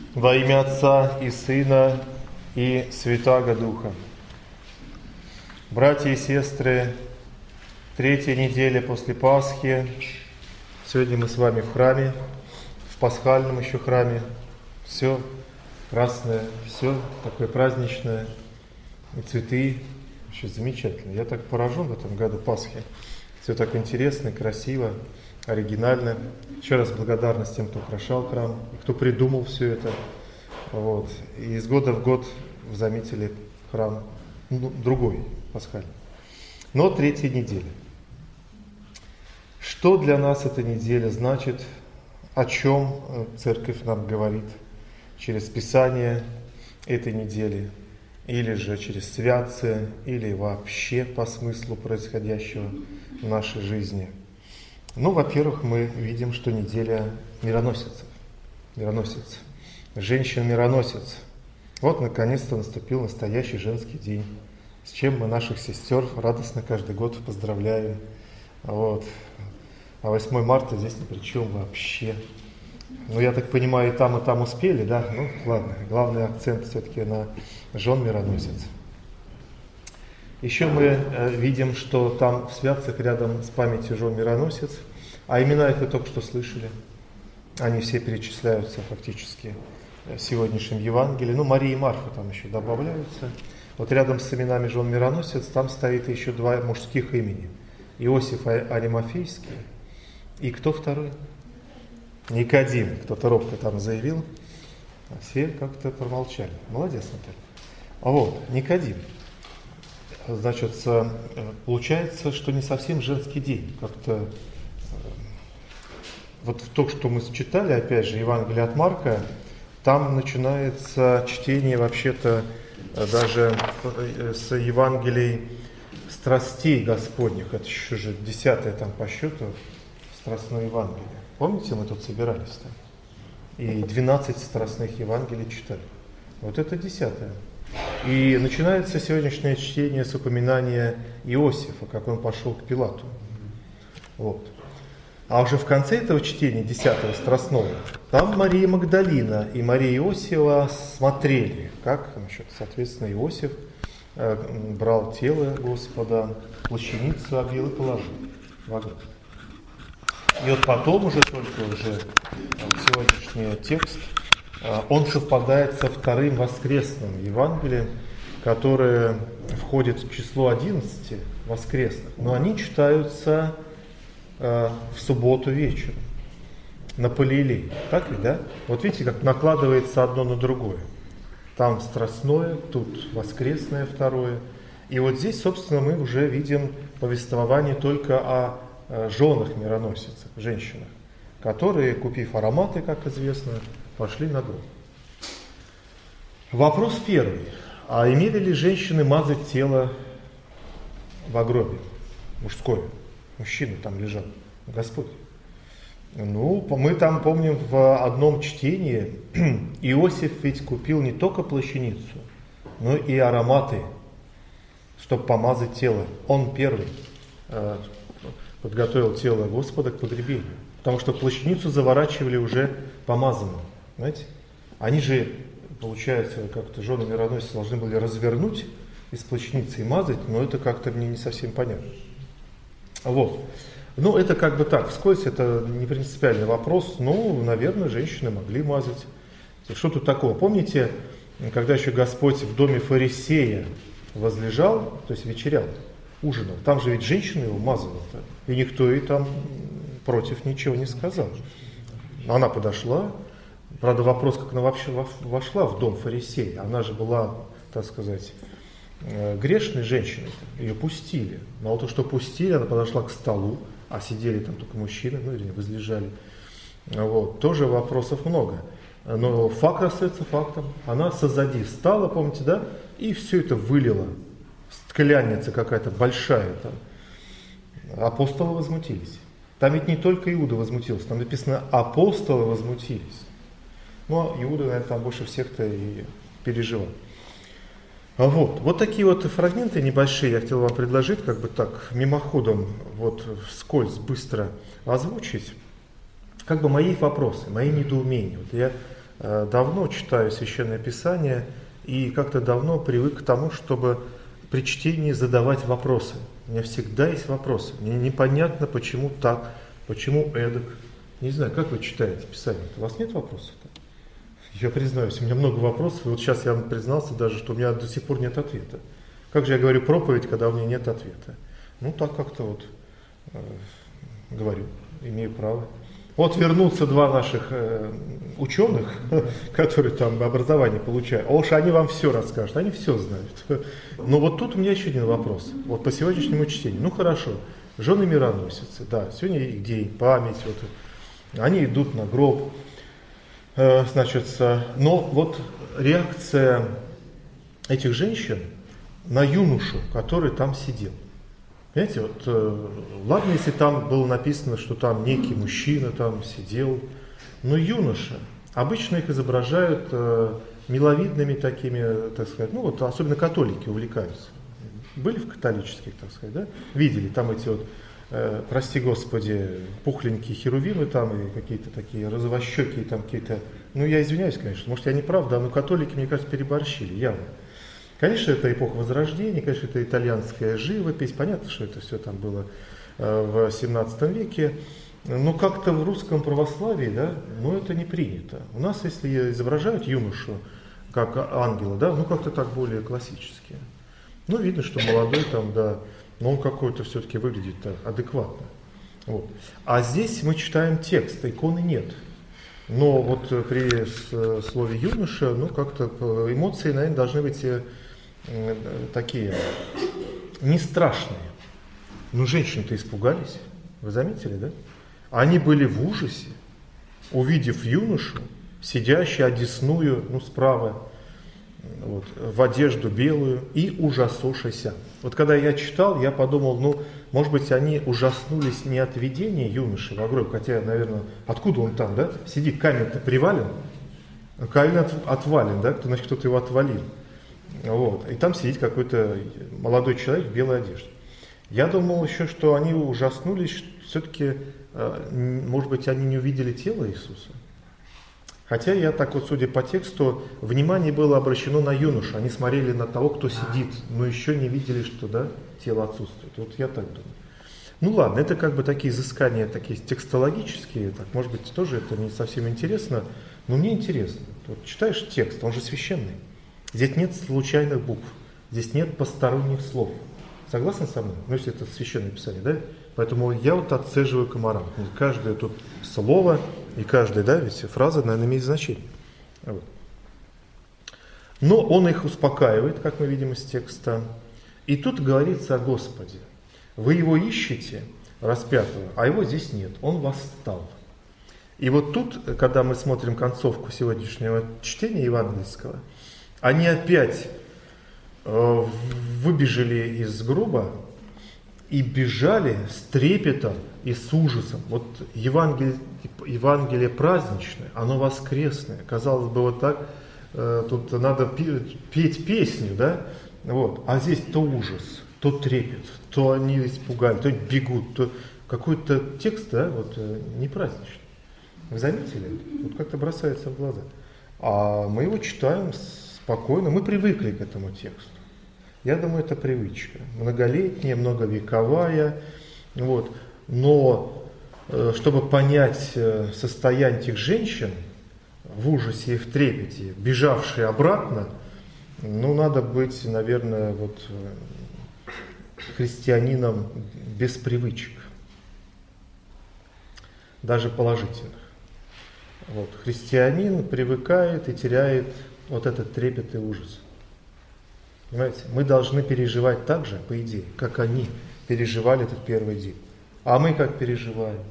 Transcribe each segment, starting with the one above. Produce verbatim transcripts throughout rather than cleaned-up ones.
Во имя Отца и Сына и Святаго Духа. Братья и сестры, третья неделя после Пасхи. Сегодня мы с вами в храме, в пасхальном еще храме. Все красное, все такое праздничное, и цветы. Вообще замечательно. Я так поражен в этом году Пасхи. Все так интересно, красиво, оригинально. Еще раз благодарность тем, кто украшал храм, и кто придумал все это. Вот. И из года в год заметили храм ну, другой, пасхальный. Но третья неделя. Что для нас эта неделя значит? О чем Церковь нам говорит через Писание этой недели? Или же через святцы, или вообще по смыслу происходящего в нашей жизни? Ну, во-первых, мы видим, что неделя мироносицев. Мироносец. Женщин-мироносец. Вот, наконец-то, наступил настоящий женский день, с чем мы наших сестер радостно каждый год поздравляем. Вот. А восьмое марта здесь ни при чем вообще. Ну, я так понимаю, и там, и там успели, да? Ну, ладно, главный акцент все-таки на жен-мироносец. Еще мы э, видим, что там в святцах рядом с памятью жен-мироносец, а имена это только что слышали. Они все перечисляются фактически в сегодняшнем Евангелии. Ну, Мария и Марфа там еще добавляются. Вот рядом с именами жен-мироносец там стоит еще два мужских имени. Иосиф Аримафейский и кто второй? Никодим. Кто-то робко там заявил, а все как-то промолчали. Молодец, Наталья. А вот, Никодим. Значит, получается, что не совсем женский день. Как-то вот то, что мы читали, опять же, Евангелие от Марка, там начинается чтение вообще-то даже с Евангелий страстей Господних. Это еще же десятое там по счету страстное Евангелие. Помните, мы тут собирались там? И двенадцать страстных Евангелий читали. Вот это десятое. И начинается сегодняшнее чтение с упоминания Иосифа, как он пошел к Пилату. Вот. А уже в конце этого чтения, десятого страстного, там Мария Магдалина и Мария Иосифа смотрели, как, значит, соответственно, Иосиф э, брал тело Господа, плащаницу обвил и положил в огонь. И вот потом уже, только уже сегодняшний текст, он совпадает со вторым воскресным Евангелием, которое входит в число одиннадцати воскресных, но они читаются в субботу вечером, на Палеилей. Так ведь, да? Вот видите, как накладывается одно на другое. Там страстное, тут воскресное второе. И вот здесь, собственно, мы уже видим повествование только о женах мироносицах, женщинах, которые, купив ароматы, как известно, пошли на гроб. Вопрос первый. А имели ли женщины мазать тело в гробе? Мужское. Мужчина там лежал. Господь. Ну, мы там помним в одном чтении, Иосиф ведь купил не только плащаницу, но и ароматы, чтобы помазать тело. Он первый э, подготовил тело Господа к погребению. Потому что плащаницу заворачивали уже помазанным. Знаете? Они же, получается, как-то жены мироносицы должны были развернуть из плащаницы и мазать, но это как-то мне не совсем понятно. Вот. Ну, это как бы так, вскользь, это не принципиальный вопрос. Ну, наверное, женщины могли мазать. Что тут такого? Помните, когда еще Господь в доме фарисея возлежал, то есть вечерял, ужинал, там же ведь женщина его мазала-то, и никто ей там против ничего не сказал. Она подошла, правда, вопрос, как она вообще вошла в дом фарисея. Она же была, так сказать, грешной женщиной, ее пустили. Мало того, что пустили, она подошла к столу, а сидели там только мужчины, ну или возлежали. Вот. Тоже вопросов много. Но факт остается фактом. Она созади встала, помните, да? И все это вылила. Склянница какая-то большая там. Апостолы возмутились. Там ведь не только Иуда возмутился, там написано апостолы возмутились. Ну, а Иуда, наверное, там больше всех-то и переживал. Вот. Вот такие вот фрагменты небольшие я хотел вам предложить, как бы так, мимоходом, вот вскользь, быстро озвучить, как бы мои вопросы, мои недоумения. Вот я давно читаю Священное Писание и как-то давно привык к тому, чтобы при чтении задавать вопросы. У меня всегда есть вопросы. Мне непонятно, почему так, почему эдак. Не знаю, как вы читаете Писание? У вас нет вопросов? Я признаюсь, у меня много вопросов, и вот сейчас я вам признался даже, что у меня до сих пор нет ответа. Как же я говорю проповедь, когда у меня нет ответа? Ну, так как-то вот э, говорю, имею право. Вот вернутся два наших э, ученых, которые там образование получают, а уж они вам все расскажут, они все знают. Но вот тут у меня еще один вопрос, вот по сегодняшнему чтению. Ну, хорошо, жены мироносицы, да, сегодня их день, память, вот, они идут на гроб. Значит, но вот реакция этих женщин на юношу, который там сидел. Понимаете, вот, ладно, если там было написано, что там некий мужчина там сидел, но юноша, обычно их изображают миловидными такими, так сказать, ну вот особенно католики увлекаются. Были в католических, так сказать, да? Видели там эти вот, э, прости Господи, пухленькие херувимы там и какие-то такие розовощекие там какие-то, ну я извиняюсь, конечно, может я не прав, да, но католики, мне кажется, переборщили, явно. Конечно, это эпоха Возрождения, конечно, это итальянская живопись, понятно, что это все там было э, в семнадцатом веке, но как-то в русском православии, да, ну это не принято. У нас, если изображают юношу как ангела, да, ну как-то так более классически. Ну, видно, что молодой там, да, но он какой-то все-таки выглядит адекватно. Вот. А здесь мы читаем текст, иконы нет. Но вот при слове юноша, ну, как-то эмоции, наверное, должны быть такие не страшные. Но женщины-то испугались, вы заметили, да? Они были в ужасе, увидев юношу, сидящую одесную, ну, справа, вот, в одежду белую, и ужасошися. Вот когда я читал, я подумал, ну, может быть, они ужаснулись не от видения юноши в гроб, хотя, наверное, откуда он там, да? Сидит, камень-то привален, камень отвален, да? Значит, кто-то его отвалил. Вот. И там сидит какой-то молодой человек в белой одежде. Я думал еще, что они ужаснулись, все-таки, может быть, они не увидели тело Иисуса. Хотя я так вот, судя по тексту, внимание было обращено на юношу. Они смотрели на того, кто сидит, но еще не видели, что, да, тело отсутствует. Вот я так думаю. Ну ладно, это как бы такие изыскания, такие текстологические, так, может быть, тоже это не совсем интересно, но мне интересно. Вот читаешь текст, он же священный. Здесь нет случайных букв, здесь нет посторонних слов. Согласны со мной? Ну, если это священное писание, да? Поэтому я вот отцеживаю комарам. Каждое тут слово и каждая, да, ведь фраза, наверное, имеет значение. Вот. Но он их успокаивает, как мы видим из текста. И тут говорится о Господе. Вы его ищете, распятого, а его здесь нет. Он восстал. И вот тут, когда мы смотрим концовку сегодняшнего чтения евангельского, они опять э, выбежали из гроба и бежали с трепетом и с ужасом. Вот Евангелие, Евангелие праздничное, оно воскресное. Казалось бы, вот так, э, тут надо петь, петь песню, да? Вот. А здесь то ужас, то трепет, то они испугали, то бегут, то какой-то текст, да, вот, э, не праздничный. Вы заметили? Вот как-то бросается в глаза. А мы его читаем спокойно, мы привыкли к этому тексту. Я думаю, это привычка, многолетняя, многовековая, вот. Но чтобы понять состояние этих женщин в ужасе и в трепете, бежавшие обратно, ну, надо быть, наверное, вот, христианином без привычек, даже положительных. Вот. Христианин привыкает и теряет вот этот трепет и ужас. Понимаете? Мы должны переживать так же, по идее, как они переживали этот первый день. А мы как переживаем?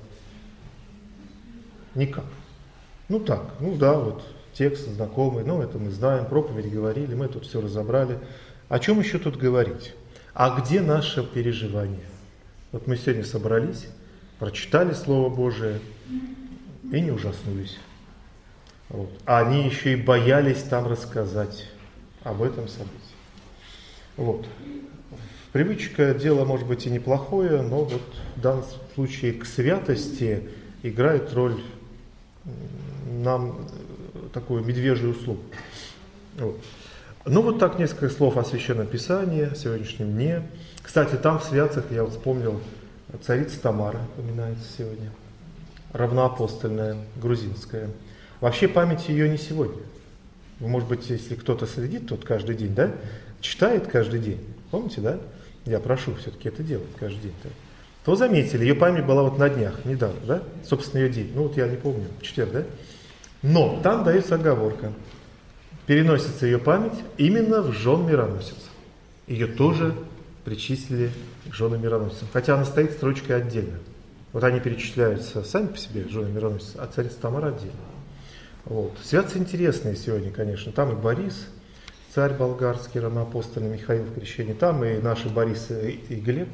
Никак. Ну так, ну да, вот текст знакомый, ну это мы знаем, проповедь говорили, мы тут все разобрали. О чем еще тут говорить? А где наше переживание? Вот мы сегодня собрались, прочитали Слово Божие и не ужаснулись. Вот. А они еще и боялись там рассказать об этом событии. Вот. Привычка, дело может быть и неплохое, но вот в данном случае к святости играет роль нам такую медвежью услугу. Вот. Ну вот так несколько слов о Священном Писании, о сегодняшнем дне. Кстати, там в святцах я вот вспомнил, царица Тамара упоминается сегодня, равноапостольная, грузинская. Вообще память ее не сегодня. Может быть, если кто-то следит тут каждый день, да, читает каждый день, помните, да? Я прошу все-таки это делать каждый день. Да? То заметили, ее память была вот на днях, недавно, да? Собственно, ее день. Ну вот я не помню, в четверг, да? Но там дается оговорка. Переносится ее память именно в жен мироносец. Ее тоже причислили к женам мироносцам. Хотя она стоит строчкой отдельно. Вот они перечисляются сами по себе, жены мироносец, а царица Тамара отдельно. Вот. Святцы интересные сегодня, конечно. Там и Борис, царь болгарский, равноапостольный, Михаил в крещении. Там и наши Борис и Глеб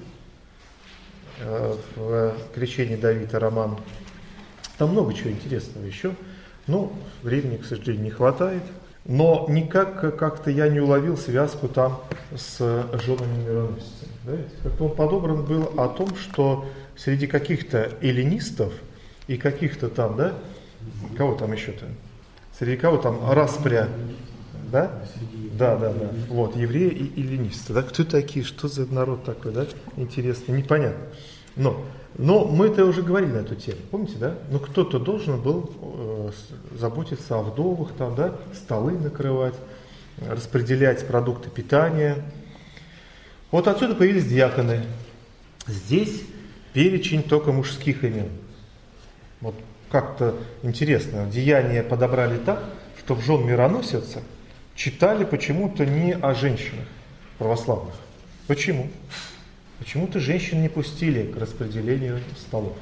в крещении Давида, Роман. Там много чего интересного еще. Но времени, к сожалению, не хватает. Но никак как-то я не уловил связку там с женами мироносцами. Да? Как-то он подобран был о том, что среди каких-то эллинистов и каких-то там, да, кого там еще-то, среди кого там распря, да? Да, да, да. Вот, евреи и эллинисты. Да? Кто такие, что за народ такой, да? Интересно, непонятно. Но, но мы-то уже говорили на эту тему, помните, да? Но кто-то должен был э, заботиться о вдовах, там, да? Столы накрывать, распределять продукты питания. Вот отсюда появились диаконы. Здесь перечень только мужских имен. Вот как-то интересно, деяния подобрали так, что в жен мироносица читали почему-то не о женщинах православных. Почему? Почему-то женщин не пустили к распределению столов.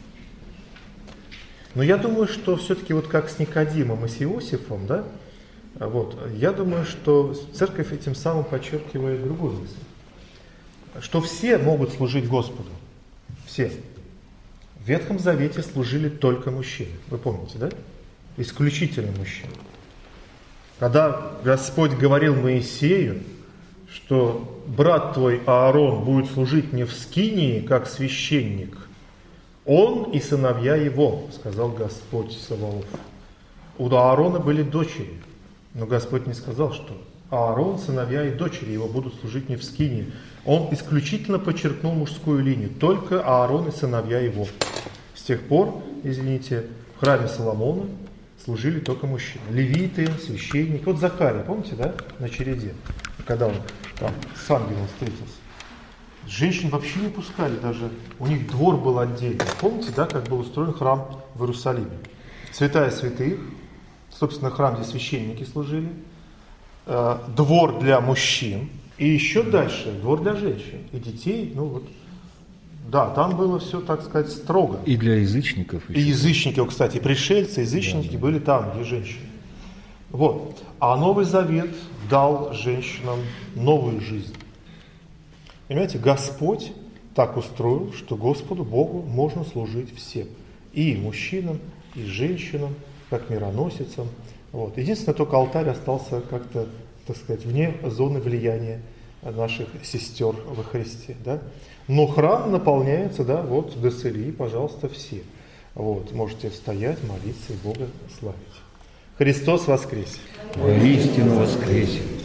Но я думаю, что все-таки вот как с Никодимом и с Иосифом, да, вот, я думаю, что церковь этим самым подчеркивает другую мысль. Что все могут служить Господу. Все. В Ветхом Завете служили только мужчины. Вы помните, да? Исключительно мужчины. Когда Господь говорил Моисею, что брат твой Аарон будет служить мне в скинии, как священник, он и сыновья его, сказал Господь Саваоф. У Аарона были дочери, но Господь не сказал, что Аарон, сыновья и дочери его будут служить не в скинии. Он исключительно подчеркнул мужскую линию, только Аарон и сыновья его. С тех пор, извините, в храме Соломона служили только мужчины. Левиты, священники. Вот Захария, помните, да, на череде, когда он там с ангелом встретился. Женщин вообще не пускали даже. У них двор был отдельный. Помните, да, как был устроен храм в Иерусалиме? Святая святых, собственно, храм, где священники служили. Э, двор для мужчин. И еще дальше двор для женщин и детей. Ну вот, да, там было все, так сказать, строго. И для язычников. И язычники, кстати, пришельцы, язычники да, да. были там, где женщины. Вот. А Новый Завет дал женщинам новую жизнь. Понимаете, Господь так устроил, что Господу Богу можно служить всем. И мужчинам, и женщинам, как мироносицам. Вот. Единственное, только алтарь остался как-то, так сказать, вне зоны влияния наших сестер во Христе. Да? Но храм наполняется, да, вот, до цели, пожалуйста, все. Вот. Можете стоять, молиться и Бога славить. Христос воскресе! Воистину воскресе!